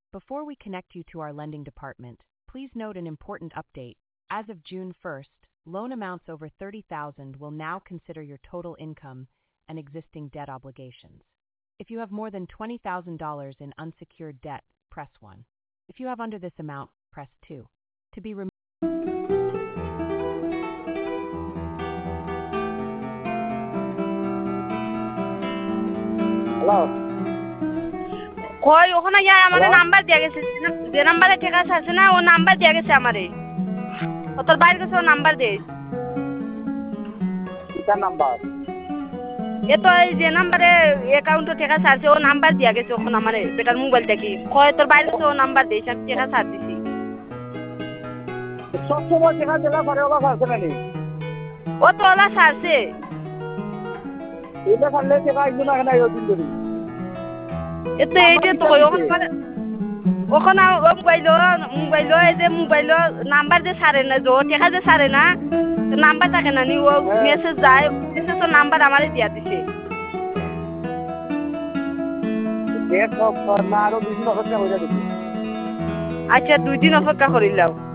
Before we connect you to our lending department, please note an important update. As of June 1st, loan amounts over $30,000 will now consider your total income and existing debt obligations. If you have more than $20,000 in unsecured debt, press 1. If you have under this amount, press 2. To be removed. Hello কই ওখানে যাই আমার hello number দিয়ে গেছে যে নাম্বারে ঠিক আছে না ও নাম্বার দিয়ে গেছে আমারে ও তোর বাইরে গেছে ও নাম্বার দে কিতার নাম্বার এ তো এই যে নাম্বারে অ্যাকাউন্টে টাকা ছাড়ছে ও নাম্বার দিয়ে গেছে ওখানে আমারে বেটার মোবাইল দেখি কয় তোর বাইরে গেছে ও নাম্বার দে আমি টাকা ছাড় দিছি সব সময় টাকা দিলে পরে ওলা ছাড়ছে না নি ও তো ওলা ছাড়ছে এটা ছাড়লে টাকা আসবে না কেন ওই দিন ধরে এ তো এইটা তো ওখানে ওখানে মোবাইল এই যে মোবাইল নাম্বার যে ছাড়ে না যে টাকা যে ছাড়ে না নাম্বার থাকে না নি ও মেসেজ যায় মেসেজ তো নাম্বার আমারে দিয়া দিছে ডেট না আরো 2 দিন অপেক্ষা হয়ে যাবে আচ্ছা 2 দিন অপেক্ষা করিলাম